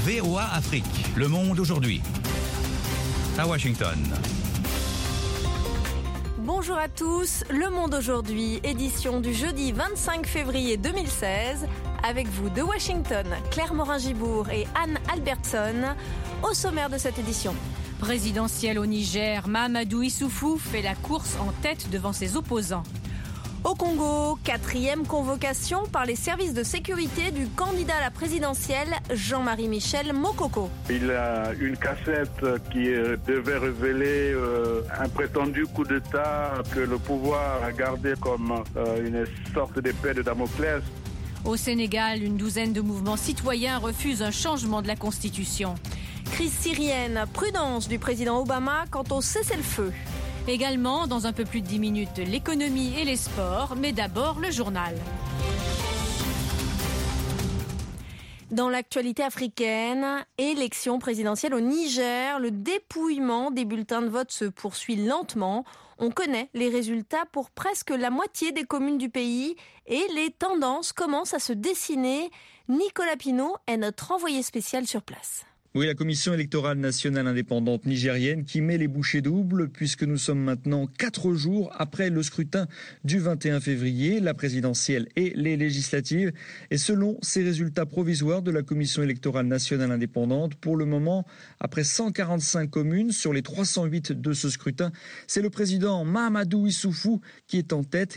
VOA Afrique, le monde aujourd'hui. À Washington. Bonjour à tous, Le Monde aujourd'hui, édition du jeudi 25 février 2016. Avec vous de Washington, Claire Morin-Gibourg et Anne Albertson. Au sommaire de cette édition. Présidentielle au Niger, Mahamadou Issoufou fait la course en tête devant ses opposants. Au Congo, 4e convocation par les services de sécurité du candidat à la présidentielle, Jean-Marie Michel Mokoko. Il a une cassette qui devait révéler un prétendu coup d'État que le pouvoir a gardé comme une sorte d'épée de Damoclès. Au Sénégal, une douzaine de mouvements citoyens refusent un changement de la Constitution. Crise syrienne, prudence du président Obama quant au cessez-le-feu. Également, dans un peu plus de 10 minutes, l'économie et les sports, mais d'abord le journal. Dans l'actualité africaine, élection présidentielle au Niger, le dépouillement des bulletins de vote se poursuit lentement. On connaît les résultats pour presque la moitié des communes du pays et les tendances commencent à se dessiner. Nicolas Pinault est notre envoyé spécial sur place. Oui, la Commission électorale nationale indépendante nigérienne qui met les bouchées doubles puisque nous sommes maintenant 4 jours après le scrutin du 21 février, la présidentielle et les législatives. Et selon ces résultats provisoires de la Commission électorale nationale indépendante, pour le moment, après 145 communes sur les 308 de ce scrutin, c'est le président Mahamadou Issoufou qui est en tête,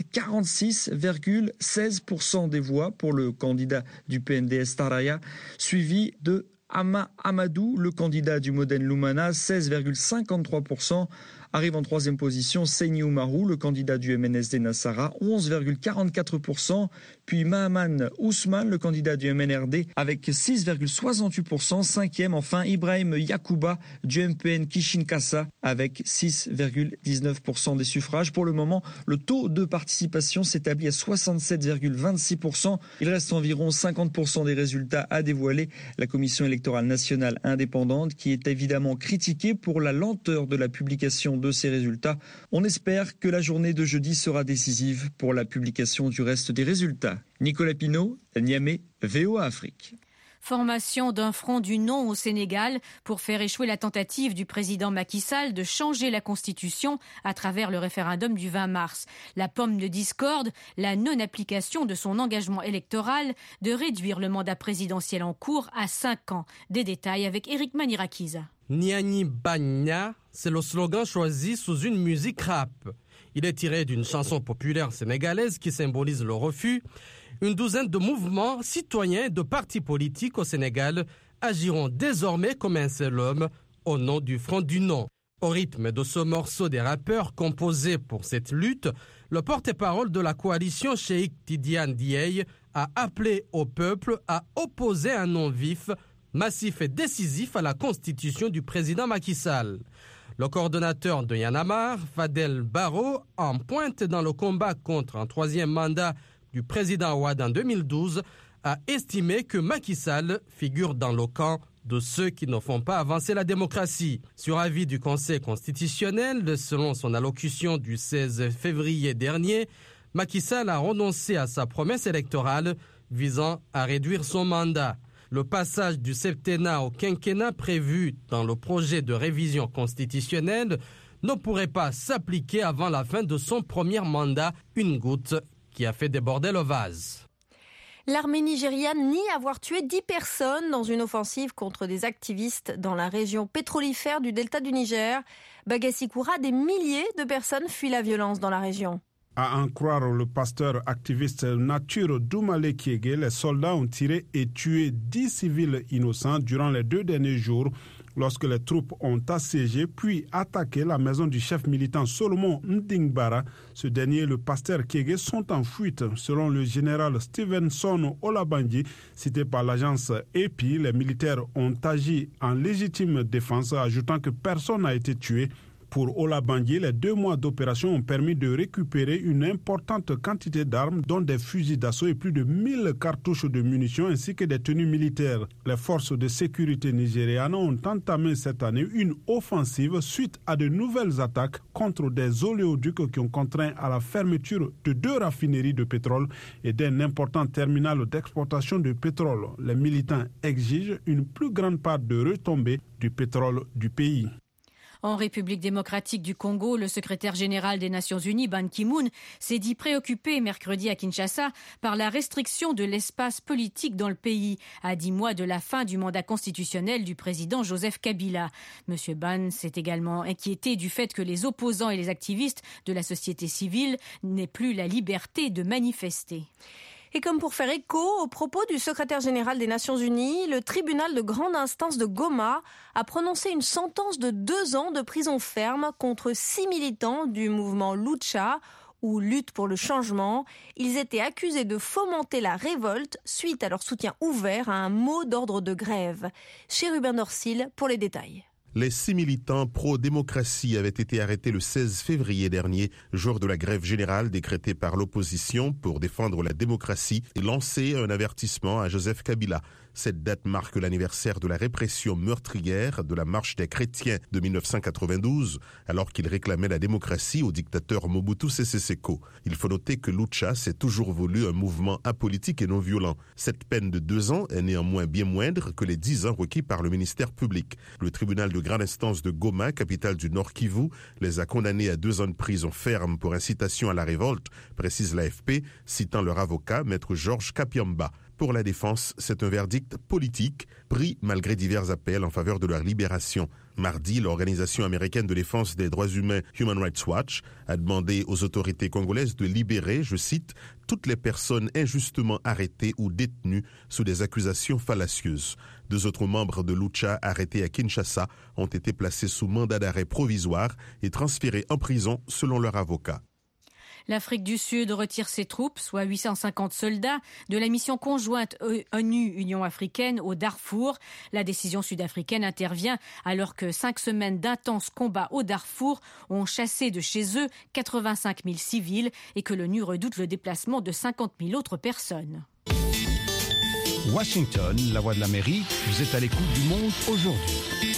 46,16% des voix pour le candidat du PNDS Taraya, suivi de Amadou, le candidat du Modène Lumana, 16,53%. Arrive en 3e position Seyni Oumarou, le candidat du MNSD Nassara, 11,44%. Puis Mahaman Ousmane, le candidat du MNRD, avec 6,68%. 5e, enfin, Ibrahim Yakouba du MPN Kishinkasa, avec 6,19% des suffrages. Pour le moment, le taux de participation s'établit à 67,26%. Il reste environ 50% des résultats à dévoiler. La Commission électorale nationale indépendante, qui est évidemment critiquée pour la lenteur de la publication de ces résultats. On espère que la journée de jeudi sera décisive pour la publication du reste des résultats. Nicolas Pinault, Niamey, VOA Afrique. Formation d'un front du non au Sénégal pour faire échouer la tentative du président Macky Sall de changer la Constitution à travers le référendum du 20 mars. La pomme de discorde, la non-application de son engagement électoral de réduire le mandat présidentiel en cours à 5 ans. Des détails avec Éric Manirakiza. Niani Bagna, c'est le slogan choisi sous une musique rap. Il est tiré d'une chanson populaire sénégalaise qui symbolise le refus. Une douzaine de mouvements citoyens et de partis politiques au Sénégal agiront désormais comme un seul homme au nom du Front du Non. Au rythme de ce morceau des rappeurs composés pour cette lutte, le porte-parole de la coalition Cheikh Tidiane Dieye a appelé au peuple à opposer un non vif, massif et décisif à la constitution du président Macky Sall. Le coordonnateur de Y'en a marre, Fadel Barro, en pointe dans le combat contre un 3e mandat du président Ouad en 2012, a estimé que Macky Sall figure dans le camp de ceux qui ne font pas avancer la démocratie. Sur avis du Conseil constitutionnel, selon son allocution du 16 février dernier, Macky Sall a renoncé à sa promesse électorale visant à réduire son mandat. Le passage du septennat au quinquennat prévu dans le projet de révision constitutionnelle ne pourrait pas s'appliquer avant la fin de son premier mandat, une goutte qui a fait déborder le vase. L'armée nigériane nie avoir tué 10 personnes dans une offensive contre des activistes dans la région pétrolifère du delta du Niger. Bagassi-Koura, des milliers de personnes fuient la violence dans la région. À en croire le pasteur activiste Nature Doumale Kiege, les soldats ont tiré et tué 10 civils innocents durant les 2 derniers jours lorsque les troupes ont assiégé puis attaqué la maison du chef militant Solomon Ndingbara. Ce dernier et le pasteur Kiege sont en fuite. Selon le général Stevenson Olabandi, cité par l'agence EPI, les militaires ont agi en légitime défense, ajoutant que personne n'a été tué. Pour Olabandier, les 2 mois d'opération ont permis de récupérer une importante quantité d'armes, dont des fusils d'assaut et plus de 1000 cartouches de munitions ainsi que des tenues militaires. Les forces de sécurité nigérianes ont entamé cette année une offensive suite à de nouvelles attaques contre des oléoducs qui ont contraint à la fermeture de 2 raffineries de pétrole et d'un important terminal d'exportation de pétrole. Les militants exigent une plus grande part de retombées du pétrole du pays. En République démocratique du Congo, le secrétaire général des Nations Unies, Ban Ki-moon, s'est dit préoccupé mercredi à Kinshasa par la restriction de l'espace politique dans le pays, à 10 mois de la fin du mandat constitutionnel du président Joseph Kabila. Monsieur Ban s'est également inquiété du fait que les opposants et les activistes de la société civile n'aient plus la liberté de manifester. Et comme pour faire écho aux propos du secrétaire général des Nations Unies, le tribunal de grande instance de Goma a prononcé une sentence de 2 ans de prison ferme contre 6 militants du mouvement Lucha, ou Lutte pour le changement. Ils étaient accusés de fomenter la révolte suite à leur soutien ouvert à un mot d'ordre de grève. Chez Ruben Dorsil pour les détails. Les 6 militants pro-démocratie avaient été arrêtés le 16 février dernier, jour de la grève générale décrétée par l'opposition pour défendre la démocratie et lancer un avertissement à Joseph Kabila. Cette date marque l'anniversaire de la répression meurtrière de la marche des chrétiens de 1992, alors qu'il réclamait la démocratie au dictateur Mobutu Sese Seko. Il faut noter que Lucha s'est toujours voulu un mouvement apolitique et non violent. Cette peine de 2 ans est néanmoins bien moindre que les 10 ans requis par le ministère public. Le tribunal de grande instance de Goma, capitale du Nord Kivu, les a condamnés à 2 ans de prison ferme pour incitation à la révolte, précise l'AFP, citant leur avocat, maître Georges Kapiamba. Pour la défense, c'est un verdict politique, pris malgré divers appels en faveur de leur libération. Mardi, l'Organisation américaine de défense des droits humains Human Rights Watch a demandé aux autorités congolaises de libérer, je cite, toutes les personnes injustement arrêtées ou détenues sous des accusations fallacieuses. 2 autres membres de Lucha arrêtés à Kinshasa ont été placés sous mandat d'arrêt provisoire et transférés en prison selon leur avocat. L'Afrique du Sud retire ses troupes, soit 850 soldats, de la mission conjointe ONU-Union africaine au Darfour. La décision sud-africaine intervient alors que 5 semaines d'intenses combats au Darfour ont chassé de chez eux 85 000 civils et que l'ONU redoute le déplacement de 50 000 autres personnes. Washington, la voix de l'Amérique, vous êtes à l'écoute du monde aujourd'hui.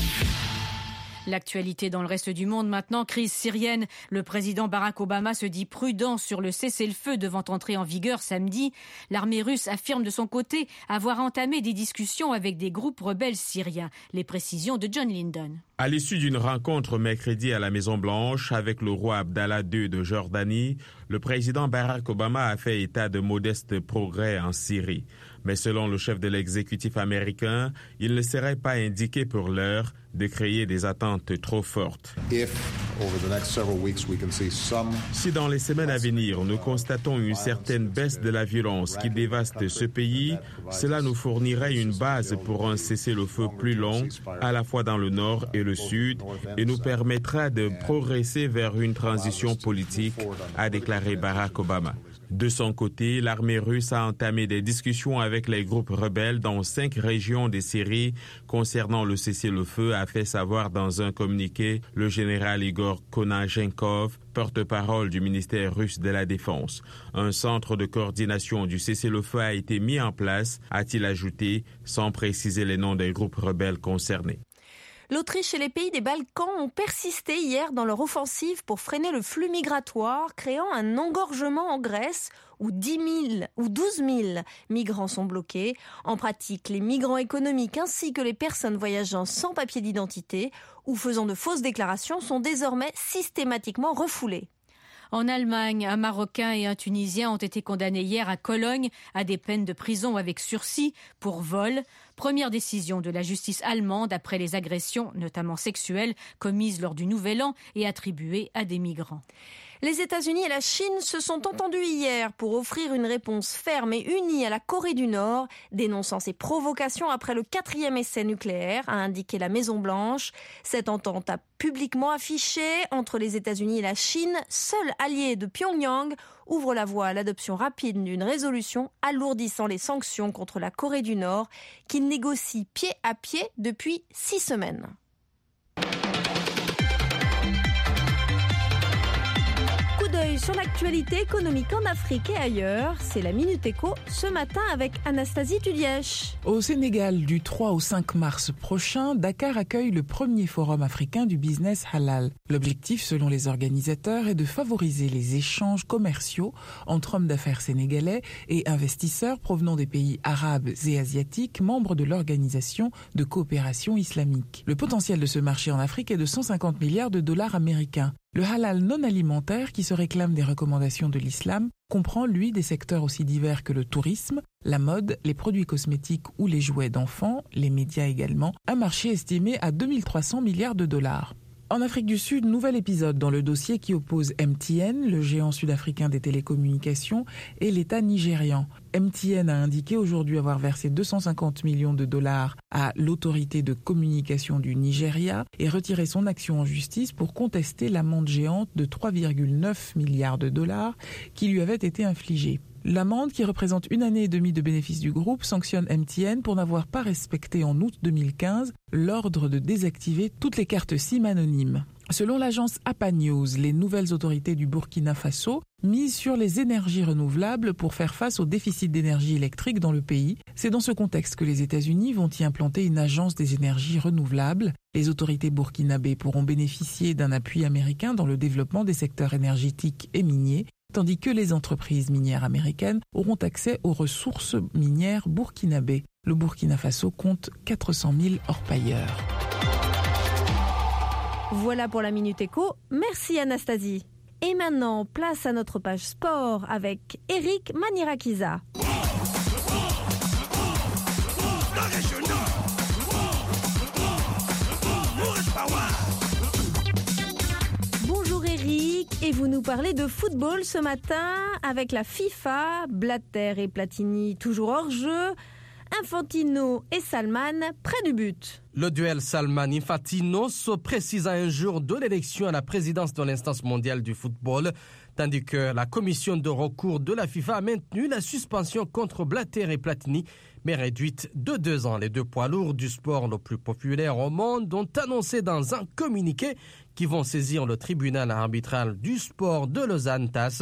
L'actualité dans le reste du monde maintenant, crise syrienne. Le président Barack Obama se dit prudent sur le cessez-le-feu devant entrer en vigueur samedi. L'armée russe affirme de son côté avoir entamé des discussions avec des groupes rebelles syriens. Les précisions de John Linden. À l'issue d'une rencontre mercredi à la Maison-Blanche avec le roi Abdallah II de Jordanie, le président Barack Obama a fait état de modestes progrès en Syrie. Mais selon le chef de l'exécutif américain, il ne serait pas indiqué pour l'heure de créer des attentes trop fortes. Si dans les semaines à venir, nous constatons une certaine baisse de la violence qui dévaste ce pays, cela nous fournirait une base pour un cessez-le-feu plus long, à la fois dans le nord et le sud, et nous permettra de progresser vers une transition politique, a déclaré Barack Obama. De son côté, l'armée russe a entamé des discussions avec les groupes rebelles dans 5 régions de Syrie concernant le cessez-le-feu, a fait savoir dans un communiqué le général Igor Konachenkov, porte-parole du ministère russe de la Défense. Un centre de coordination du cessez-le-feu a été mis en place, a-t-il ajouté, sans préciser les noms des groupes rebelles concernés. L'Autriche et les pays des Balkans ont persisté hier dans leur offensive pour freiner le flux migratoire, créant un engorgement en Grèce où 10 000 ou 12 000 migrants sont bloqués. En pratique, les migrants économiques ainsi que les personnes voyageant sans papier d'identité ou faisant de fausses déclarations sont désormais systématiquement refoulés. En Allemagne, un Marocain et un Tunisien ont été condamnés hier à Cologne à des peines de prison avec sursis pour vol. Première décision de la justice allemande après les agressions, notamment sexuelles, commises lors du Nouvel An et attribuées à des migrants. Les États-Unis et la Chine se sont entendus hier pour offrir une réponse ferme et unie à la Corée du Nord, dénonçant ses provocations après le 4e essai nucléaire, a indiqué la Maison-Blanche. Cette entente a publiquement affiché entre les États-Unis et la Chine, seul allié de Pyongyang, ouvre la voie à l'adoption rapide d'une résolution alourdissant les sanctions contre la Corée du Nord, qu'il négocie pied à pied depuis 6 semaines. œil sur l'actualité économique en Afrique et ailleurs. C'est la Minute Éco ce matin avec Anastasie Tudièche. Au Sénégal, du 3 au 5 mars prochain, Dakar accueille le premier forum africain du business halal. L'objectif, selon les organisateurs, est de favoriser les échanges commerciaux entre hommes d'affaires sénégalais et investisseurs provenant des pays arabes et asiatiques, membres de l'Organisation de coopération islamique. Le potentiel de ce marché en Afrique est de 150 milliards de dollars américains. Le halal non alimentaire, qui se réclame des recommandations de l'islam, comprend, lui, des secteurs aussi divers que le tourisme, la mode, les produits cosmétiques ou les jouets d'enfants, les médias également, un marché estimé à 2300 milliards de dollars. En Afrique du Sud, nouvel épisode dans le dossier qui oppose MTN, le géant sud-africain des télécommunications, et l'État nigérian. MTN a indiqué aujourd'hui avoir versé 250 millions de dollars à l'autorité de communication du Nigeria et retiré son action en justice pour contester l'amende géante de 3,9 milliards de dollars qui lui avait été infligée. L'amende, qui représente 1 année et demie de bénéfice du groupe, sanctionne MTN pour n'avoir pas respecté en août 2015 l'ordre de désactiver toutes les cartes SIM anonymes. Selon l'agence APA News, les nouvelles autorités du Burkina Faso misent sur les énergies renouvelables pour faire face au déficit d'énergie électrique dans le pays. C'est dans ce contexte que les États-Unis vont y implanter une agence des énergies renouvelables. Les autorités burkinabées pourront bénéficier d'un appui américain dans le développement des secteurs énergétiques et miniers, tandis que les entreprises minières américaines auront accès aux ressources minières burkinabées. Le Burkina Faso compte 400 000 orpailleurs. Voilà pour la Minute Éco. Merci Anastasie. Et maintenant, place à notre page sport avec Eric Manirakiza. Bonjour Eric, et vous nous parlez de football ce matin avec la FIFA, Blatter et Platini toujours hors jeu, Infantino et Salman près du but. Le duel Salman-Infantino se précise à un jour de l'élection à la présidence de l'instance mondiale du football, tandis que la commission de recours de la FIFA a maintenu la suspension contre Blatter et Platini, mais réduite de 2 ans. Les deux poids lourds du sport le plus populaire au monde ont annoncé dans un communiqué qu'ils vont saisir le tribunal arbitral du sport de Lausanne TAS.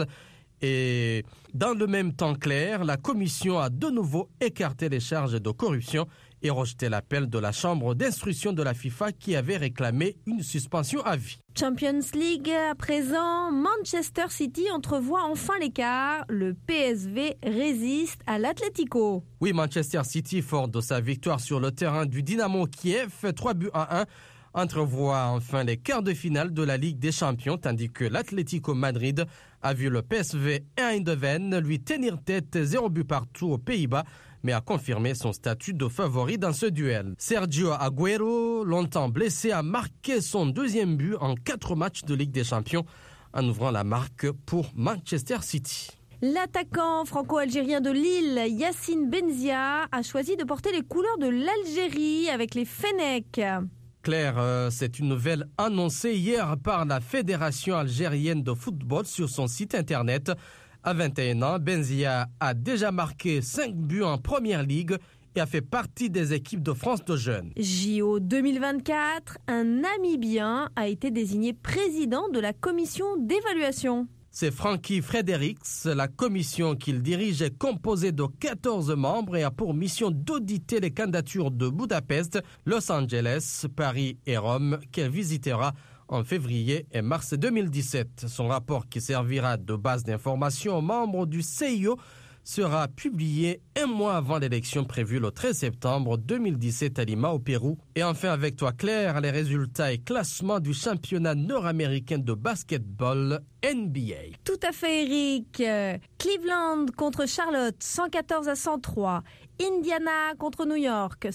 Et dans le même temps clair, la commission a de nouveau écarté les charges de corruption et rejeté l'appel de la chambre d'instruction de la FIFA qui avait réclamé une suspension à vie. Champions League à présent, Manchester City entrevoit enfin l'écart. Le PSV résiste à l'Atlético. Oui, Manchester City, fort de sa victoire sur le terrain du Dynamo Kiev, 3-1, entrevoit enfin les quarts de finale de la Ligue des Champions, tandis que l'Atlético Madrid a vu le PSV Eindhoven lui tenir tête 0-0 aux Pays-Bas, mais a confirmé son statut de favori dans ce duel. Sergio Agüero, longtemps blessé, a marqué son 2e but en 4 matchs de Ligue des Champions, en ouvrant la marque pour Manchester City. L'attaquant franco-algérien de Lille, Yacine Benzia, a choisi de porter les couleurs de l'Algérie avec les Fennecs. Claire, c'est une nouvelle annoncée hier par la Fédération algérienne de football sur son site internet. À 21 ans, Benzia a déjà marqué 5 buts en première ligue et a fait partie des équipes de France de jeunes. JO 2024, un Namibien a été désigné président de la commission d'évaluation. C'est Frankie Fredericks. La commission qu'il dirige est composée de 14 membres et a pour mission d'auditer les candidatures de Budapest, Los Angeles, Paris et Rome qu'elle visitera en février et mars 2017. Son rapport, qui servira de base d'information aux membres du CIO, sera publié 1 mois avant l'élection prévue le 13 septembre 2017 à Lima, au Pérou. Et enfin avec toi Claire, les résultats et classements du championnat nord-américain de basketball NBA. Tout à fait Eric. Cleveland contre Charlotte 114-103. Indiana contre New York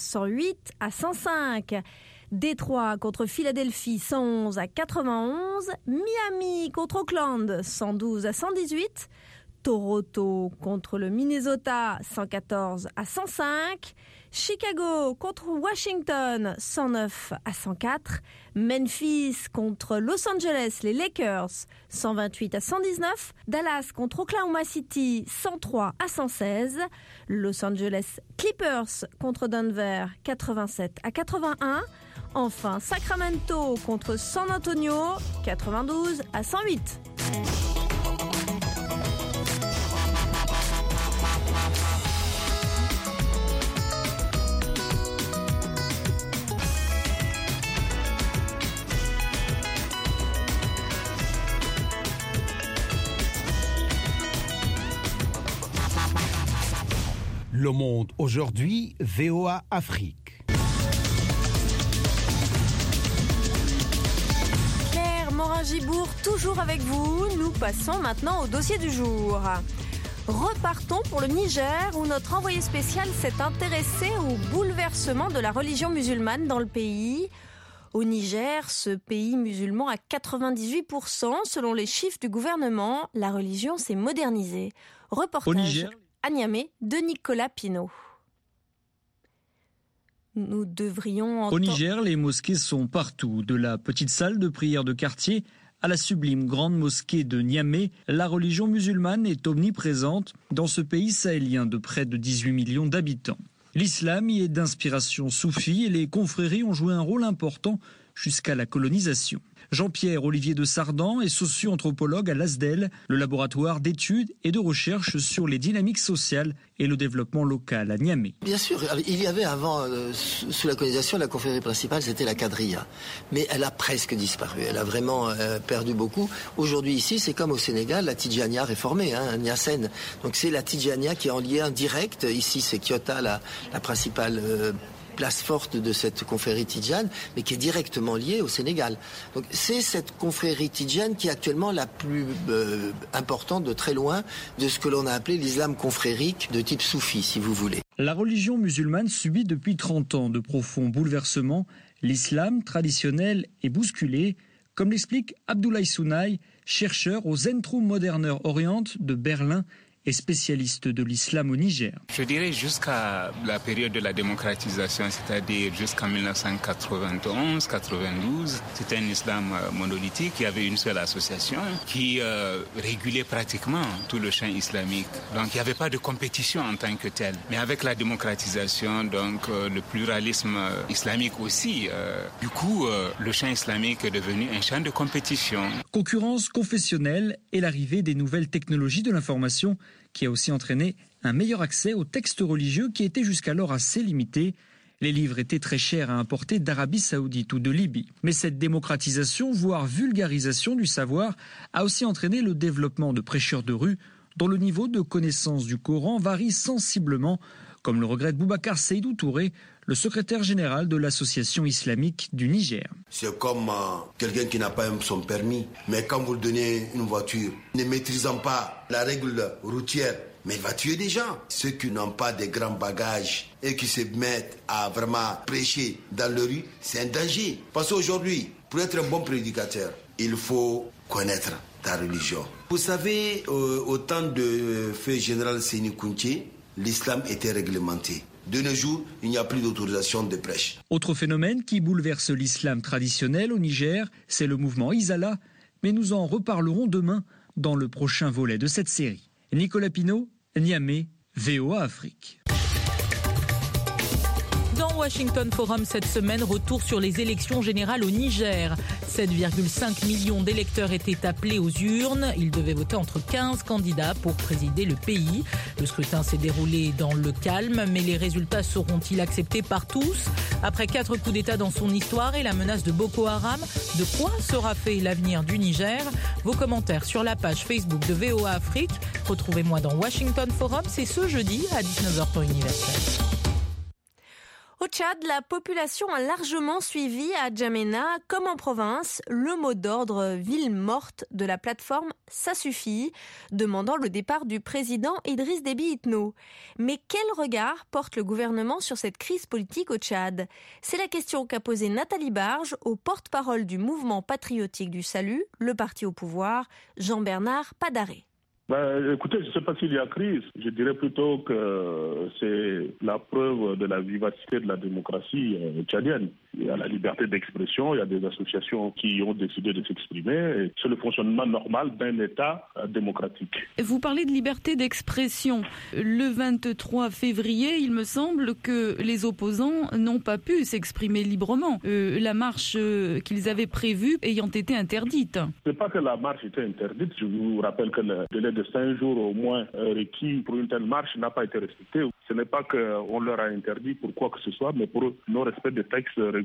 108-105. Détroit contre Philadelphie 111-91. Miami contre Auckland 112-118. Toronto contre le Minnesota 114-105, Chicago contre Washington 109-104, Memphis contre Los Angeles, les Lakers 128-119, Dallas contre Oklahoma City 103-116, Los Angeles Clippers contre Denver 87-81, enfin Sacramento contre San Antonio 92-108. Le Monde aujourd'hui, VOA Afrique. Morin-Gibour, toujours avec vous. Nous passons maintenant au dossier du jour. Repartons pour le Niger où notre envoyé spécial s'est intéressé au bouleversement de la religion musulmane dans le pays. Au Niger, ce pays musulman à 98%, selon les chiffres du gouvernement, la religion s'est modernisée. Reportage à Niamey de Nicolas Pinault. Nous devrions Au Niger, les mosquées sont partout. De la petite salle de prière de quartier à la sublime grande mosquée de Niamey, la religion musulmane est omniprésente dans ce pays sahélien de près de 18 millions d'habitants. L'islam y est d'inspiration soufie et les confréries ont joué un rôle important jusqu'à la colonisation. Jean-Pierre Olivier de Sardan est socio-anthropologue à l'ASDEL, le laboratoire d'études et de recherche sur les dynamiques sociales et le développement local à Niamey. Bien sûr, il y avait avant, sous la colonisation, la confrérie principale, c'était la Quadrilla. Mais elle a presque disparu, elle a vraiment perdu beaucoup. Aujourd'hui ici, c'est comme au Sénégal, la Tidjania réformée, Niassène. Donc c'est la Tidjania qui est en lien direct. Ici, c'est Kyota, la principale place forte de cette confrérie tidjane, mais qui est directement liée au Sénégal. Donc c'est cette confrérie tidjane qui est actuellement la plus importante de très loin de ce que l'on a appelé l'islam confrérique de type soufi, si vous voulez. La religion musulmane subit depuis 30 ans de profonds bouleversements. L'islam traditionnel est bousculé, comme l'explique Abdoulaye Sounaï, chercheur au Zentrum Moderner Orient de Berlin et spécialiste de l'islam au Niger. Je dirais jusqu'à la période de la démocratisation, c'est-à-dire jusqu'en 1991-92, c'était un islam monolithique. Il y avait une seule association qui régulait pratiquement tout le champ islamique. Donc il n'y avait pas de compétition en tant que telle. Mais avec la démocratisation, donc le pluralisme islamique aussi, du coup, le champ islamique est devenu un champ de compétition. Concurrence confessionnelle et l'arrivée des nouvelles technologies de l'information qui a aussi entraîné un meilleur accès aux textes religieux qui étaient jusqu'alors assez limités. Les livres étaient très chers à importer d'Arabie Saoudite ou de Libye. Mais cette démocratisation, voire vulgarisation du savoir, a aussi entraîné le développement de prêcheurs de rue dont le niveau de connaissance du Coran varie sensiblement, comme le regrette Boubacar Seydou Touré, le secrétaire général de l'association islamique du Niger. C'est comme quelqu'un qui n'a pas son permis, mais quand vous lui donnez une voiture, ne maîtrisant pas la règle routière, mais il va tuer des gens. Ceux qui n'ont pas de grands bagages et qui se mettent à vraiment prêcher dans la rue, c'est un danger. Parce qu'aujourd'hui, pour être un bon prédicateur, il faut connaître ta religion. Vous savez, au temps de feu général Séni Kounché, l'islam était réglementé. De nos jours, il n'y a plus d'autorisation de prêche. Autre phénomène qui bouleverse l'islam traditionnel au Niger, c'est le mouvement Izala, mais nous en reparlerons demain dans le prochain volet de cette série. Nicolas Pinault, Niamey, VOA Afrique. Dans Washington Forum cette semaine, retour sur les élections générales au Niger. 7,5 millions d'électeurs étaient appelés aux urnes. Ils devaient voter entre 15 candidats pour présider le pays. Le scrutin s'est déroulé dans le calme, mais les résultats seront-ils acceptés par tous ? Après 4 coups d'État dans son histoire et la menace de Boko Haram, de quoi sera fait l'avenir du Niger ? Vos commentaires sur la page Facebook de VOA Afrique. Retrouvez-moi dans Washington Forum, c'est ce jeudi à 19h temps universel. Au Tchad, la population a largement suivi à Djamena, comme en province, le mot d'ordre « ville morte » de la plateforme « Ça suffit », demandant le départ du président Idriss Déby Itno. Mais quel regard porte le gouvernement sur cette crise politique au Tchad ? C'est la question qu'a posée Nathalie Barge au porte-parole du mouvement patriotique du salut, le parti au pouvoir, Jean-Bernard Padaré. Écoutez, je ne sais pas s'il y a crise. Je dirais plutôt que c'est la preuve de la vivacité de la démocratie tchadienne. Il y a la liberté d'expression, il y a des associations qui ont décidé de s'exprimer. C'est le fonctionnement normal d'un État démocratique. Vous parlez de liberté d'expression. Le 23 février, il me semble que les opposants n'ont pas pu s'exprimer librement. La marche qu'ils avaient prévue ayant été interdite. Ce n'est pas que la marche était interdite. Je vous rappelle que le délai de 5 jours au moins requis pour une telle marche n'a pas été respecté. Ce n'est pas qu'on leur a interdit pour quoi que ce soit, mais pour non-respect des textes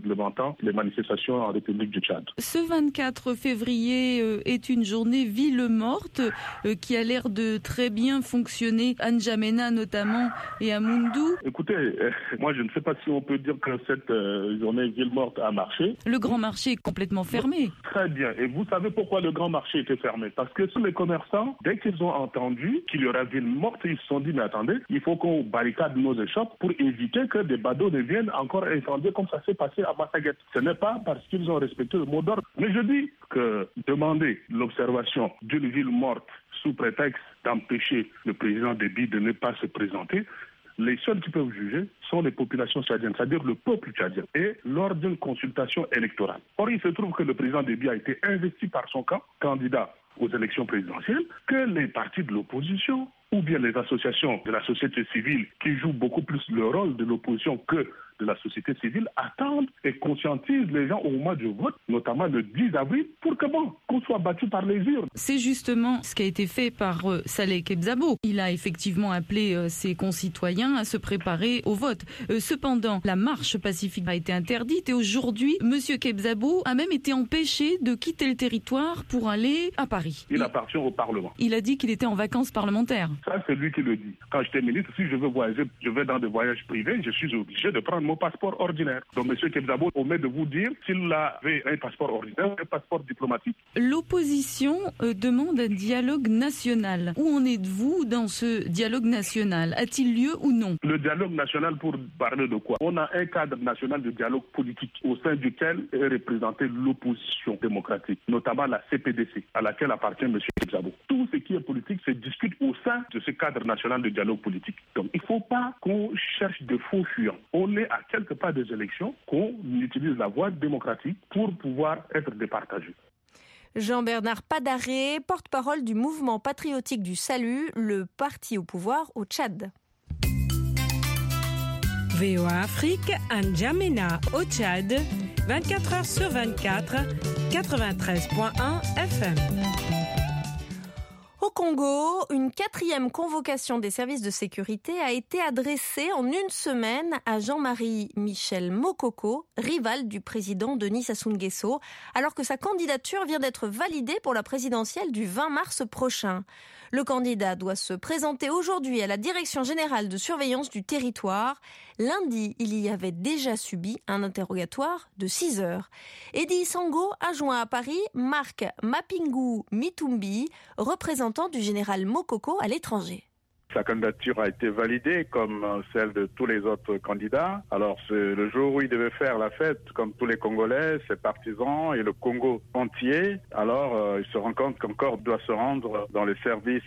réglementant les manifestations en République du Tchad. Ce 24 février est une journée ville morte qui a l'air de très bien fonctionner à N'Djamena notamment et à Moundou. Écoutez, moi je ne sais pas si on peut dire que cette journée ville morte a marché. Le grand marché est complètement fermé. Très bien. Et vous savez pourquoi le grand marché était fermé? Parce que tous les commerçants, dès qu'ils ont entendu qu'il y aura ville morte, ils se sont dit, mais attendez, il faut qu'on barricade nos échoppes pour éviter que des badauds ne viennent encore incendier comme ça s'est passé à Massaguette. Ce n'est pas parce qu'ils ont respecté le mot d'ordre. Mais je dis que demander l'observation d'une ville morte sous prétexte d'empêcher le président Déby de ne pas se présenter, les seuls qui peuvent juger sont les populations tchadiennes, c'est-à-dire le peuple tchadien, et lors d'une consultation électorale. Or, il se trouve que le président Déby a été investi par son camp, candidat aux élections présidentielles, que les partis de l'opposition ou bien les associations de la société civile qui jouent beaucoup plus le rôle de l'opposition que de la société civile attendent et conscientisent les gens au moment du vote, notamment le 10 avril, pour que qu'on soit battu par les urnes. C'est justement ce qui a été fait par Saleh Kebzabo. Il a effectivement appelé ses concitoyens à se préparer au vote. Cependant, la marche pacifique a été interdite et aujourd'hui, M. Kebzabo a même été empêché de quitter le territoire pour aller à Paris. Il appartient au Parlement. Il a dit qu'il était en vacances parlementaires. Ça, c'est lui qui le dit. Quand j'étais ministre, si je veux voyager, je vais dans des voyages privés, je suis obligé de prendre mon passeport ordinaire. Donc, M. Kebzabo omet de vous dire s'il avait un passeport ordinaire, un passeport diplomatique. L'opposition demande un dialogue national. Où en êtes-vous dans ce dialogue national? A-t-il lieu ou non? Le dialogue national, pour parler de quoi? On a un cadre national de dialogue politique au sein duquel est représentée l'opposition démocratique, notamment la CPDC, à laquelle appartient M. Kebzabo. Tout ce qui est politique se discute au sein de ce cadre national de dialogue politique. Donc, il ne faut pas qu'on cherche de faux fuyants. On est à quelques pas des élections, qu'on utilise la voie démocratique pour pouvoir être départagé. Jean-Bernard Padaré, porte-parole du mouvement patriotique du salut, le parti au pouvoir au Tchad. VOA Afrique, à N'Djamena au Tchad, 24 heures sur 24, 93.1 FM. Au Congo, une 4e convocation des services de sécurité a été adressée en une semaine à Jean-Marie Michel Mokoko, rival du président Denis Sassou Nguesso, alors que sa candidature vient d'être validée pour la présidentielle du 20 mars prochain. Le candidat doit se présenter aujourd'hui à la Direction générale de surveillance du territoire. Lundi, il y avait déjà subi un interrogatoire de 6 heures. Eddie Sango a joint à Paris Marc Mapingu Mitumbi, représentant du général Mokoko à l'étranger. Sa candidature a été validée comme celle de tous les autres candidats. Alors c'est le jour où il devait faire la fête, comme tous les Congolais, ses partisans et le Congo entier. Alors il se rend compte qu'encore doit se rendre dans les services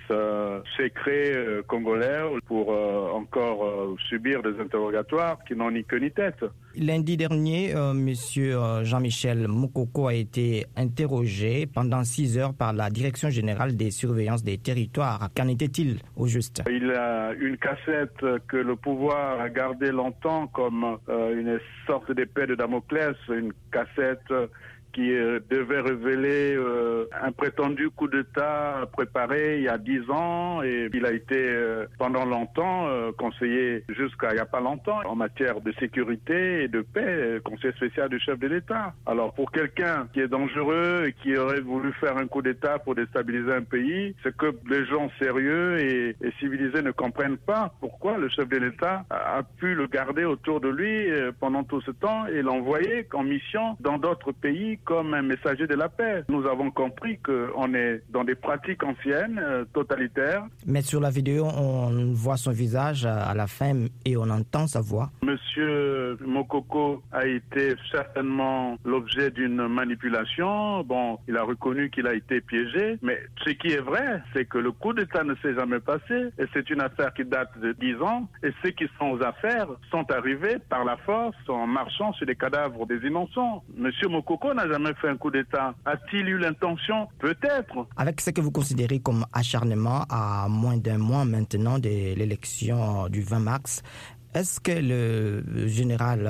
secrets congolais pour encore subir des interrogatoires qui n'ont ni queue ni tête. Lundi dernier, monsieur Jean-Michel Mokoko a été interrogé pendant 6 heures par la Direction générale des surveillances des territoires. Qu'en était-il au juste? Il a une cassette que le pouvoir a gardée longtemps comme une sorte d'épée de Damoclès, une cassette qui devait révéler un prétendu coup d'État préparé il y a 10 ans et il a été pendant longtemps conseiller jusqu'à il n'y a pas longtemps en matière de sécurité et de paix, conseiller spécial du chef de l'État. Alors pour quelqu'un qui est dangereux et qui aurait voulu faire un coup d'État pour déstabiliser un pays, c'est que les gens sérieux et civilisés ne comprennent pas pourquoi le chef de l'État a pu le garder autour de lui pendant tout ce temps et l'envoyer en mission dans d'autres pays comme un messager de la paix. Nous avons compris qu'on est dans des pratiques anciennes, totalitaires. Mais sur la vidéo, on voit son visage à la fin et on entend sa voix. Monsieur Mokoko a été certainement l'objet d'une manipulation. Bon, il a reconnu qu'il a été piégé, mais ce qui est vrai, c'est que le coup d'État ne s'est jamais passé et c'est une affaire qui date de 10 ans et ceux qui sont aux affaires sont arrivés par la force en marchant sur les cadavres des innocents. Monsieur Mokoko n'a jamais fait un coup d'État. A-t-il eu l'intention? Peut-être. Avec ce que vous considérez comme acharnement à moins d'un mois maintenant de l'élection du 20 mars, est-ce que le général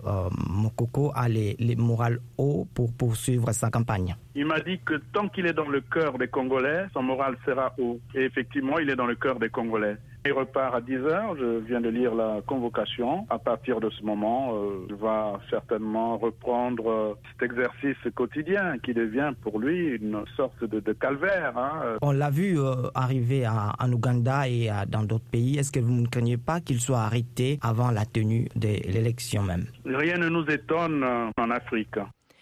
Mokoko a les morales hauts pour poursuivre sa campagne? Il m'a dit que tant qu'il est dans le cœur des Congolais, son moral sera haut. Et effectivement, il est dans le cœur des Congolais. Il repart à 10h, je viens de lire la convocation. À partir de ce moment, il va certainement reprendre cet exercice quotidien qui devient pour lui une sorte de calvaire. On l'a vu arriver en Ouganda et dans d'autres pays. Est-ce que vous ne craignez pas qu'il soit arrêté avant la tenue de l'élection même? Rien ne nous étonne en Afrique.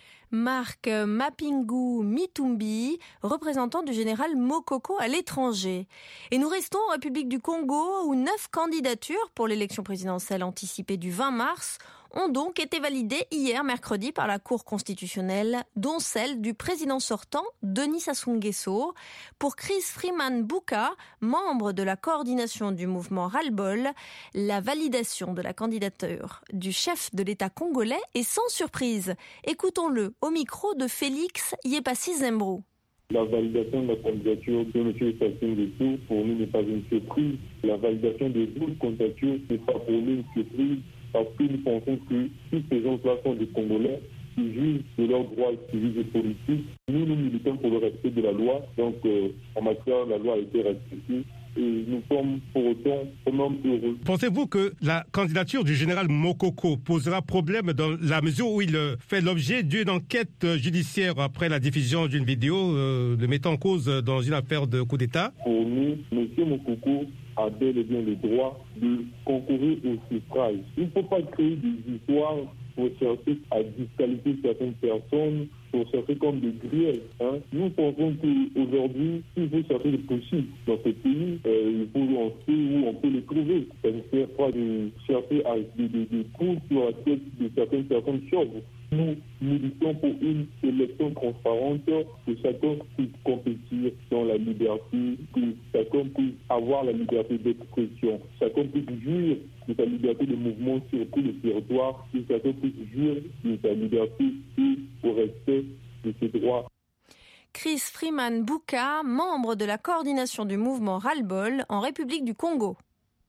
Marc Mapingu Mitumbi, représentant du général Mokoko à l'étranger. Et nous restons en République du Congo où 9 candidatures pour l'élection présidentielle anticipée du 20 mars ont donc été validées hier mercredi par la Cour constitutionnelle, dont celle du président sortant, Denis Sassou Nguesso. Pour Chris Freeman Bouka, membre de la coordination du mouvement Ras-le-Bol, la validation de la candidature du chef de l'État congolais est sans surprise. Écoutons-le au micro de Félix Yepassi Zembrou. La validation de la candidature de M. Sassou Nguesso, pour nous, n'est pas une surprise. La validation des autres candidatures n'est pas pour nous une surprise, parce que nous pensons que tous ces gens-là sont des Congolais qui jugent de leurs droits civils et politiques. Nous militons pour le respect de la loi. Donc, en matière, la loi a été respectée. Et nous sommes pour autant heureux. Pensez-vous que la candidature du général Mokoko posera problème dans la mesure où il fait l'objet d'une enquête judiciaire après la diffusion d'une vidéo le mettant en cause dans une affaire de coup d'État? Pour nous, M. Mokoko a bel et bien le droit de concourir au suffrage. Il ne faut pas créer des histoires pour chercher à disqualifier certaines personnes, pour chercher comme des griefs. Nous pensons qu'aujourd'hui, s'il faut chercher le possible dans ce pays, il faut en sait où on peut le trouver. Ça ne sert pas de chercher à des coups sur la tête de certaines personnes chauves. Nous militons pour une élection transparente, que chacun puisse compétir dans la liberté, que chacun puisse avoir la liberté d'expression, chacun puisse jouir de sa liberté de mouvement sur tout le territoire, que chacun puisse jouir de sa liberté et au respect de ses droits. Chris Freeman Bouka, membre de la coordination du mouvement Ras-le-Bol en République du Congo.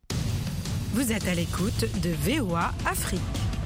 Vous êtes à l'écoute de VOA Afrique.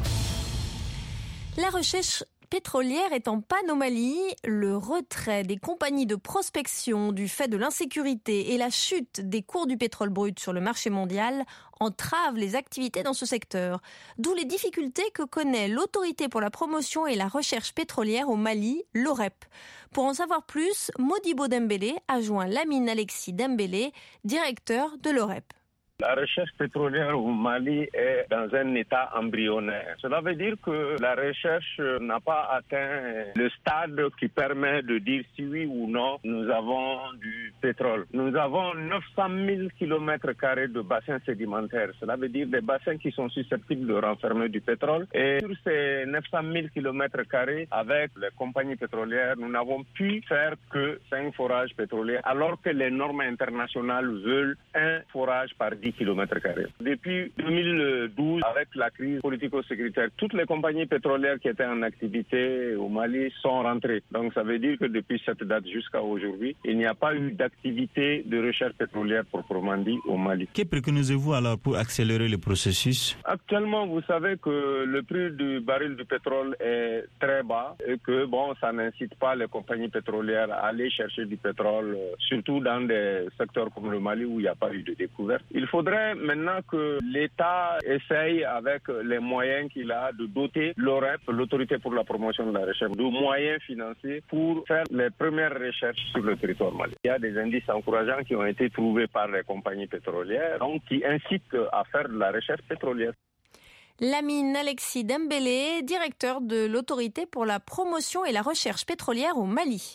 La recherche pétrolière est en panne au Mali. Le retrait des compagnies de prospection du fait de l'insécurité et la chute des cours du pétrole brut sur le marché mondial entravent les activités dans ce secteur. D'où les difficultés que connaît l'Autorité pour la promotion et la recherche pétrolière au Mali, l'OREP. Pour en savoir plus, Modibo Dembélé a joint Lamine Alexis Dembélé, directeur de l'OREP. La recherche pétrolière au Mali est dans un état embryonnaire. Cela veut dire que la recherche n'a pas atteint le stade qui permet de dire si oui ou non nous avons du pétrole. Nous avons 900 000 km² de bassins sédimentaires. Cela veut dire des bassins qui sont susceptibles de renfermer du pétrole. Et sur ces 900 000 km², avec les compagnies pétrolières, nous n'avons pu faire que 5 forages pétroliers, alors que les normes internationales veulent un forage par 10 km². Depuis 2012, avec la crise politico-sécuritaire, toutes les compagnies pétrolières qui étaient en activité au Mali sont rentrées. Donc ça veut dire que depuis cette date jusqu'à aujourd'hui, il n'y a pas eu d'activité de recherche pétrolière proprement dit au Mali. Que préconisez-vous alors pour accélérer le processus? Actuellement, vous savez que le prix du baril du pétrole est très bas et que ça n'incite pas les compagnies pétrolières à aller chercher du pétrole, surtout dans des secteurs comme le Mali où il n'y a pas eu de découverte. Il faudrait maintenant que l'État essaye, avec les moyens qu'il a, de doter l'OREP, l'Autorité pour la promotion de la recherche, de moyens financiers pour faire les premières recherches sur le territoire malien. Il y a des indices encourageants qui ont été trouvés par les compagnies pétrolières, donc qui incitent à faire de la recherche pétrolière. Lamine Alexis Dembélé, directeur de l'Autorité pour la promotion et la recherche pétrolière au Mali.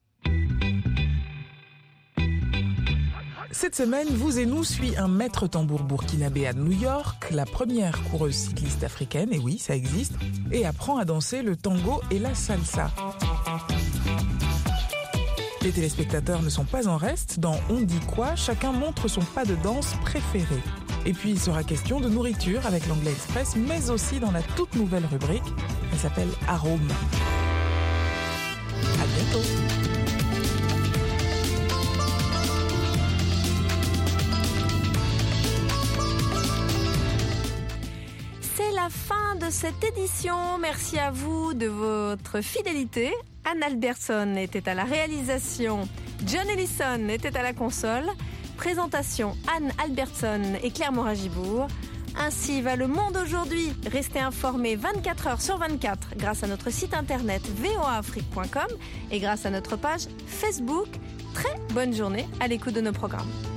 Cette semaine, Vous et nous suit un maître tambour burkinabé à New York, la première coureuse cycliste africaine, et oui, ça existe, et apprend à danser le tango et la salsa. Les téléspectateurs ne sont pas en reste. Dans On dit quoi, chacun montre son pas de danse préféré. Et puis, il sera question de nourriture avec l'Anglais Express, mais aussi dans la toute nouvelle rubrique. Elle s'appelle Arôme. À bientôt. La fin de cette édition. Merci à vous de votre fidélité. Anne Albertson était à la réalisation. John Ellison était à la console. Présentation Anne Albertson et Claire Morin-Gibourg. Ainsi va le monde aujourd'hui. Restez informés 24 heures sur 24 grâce à notre site internet voaafrique.com et grâce à notre page Facebook. Très bonne journée à l'écoute de nos programmes.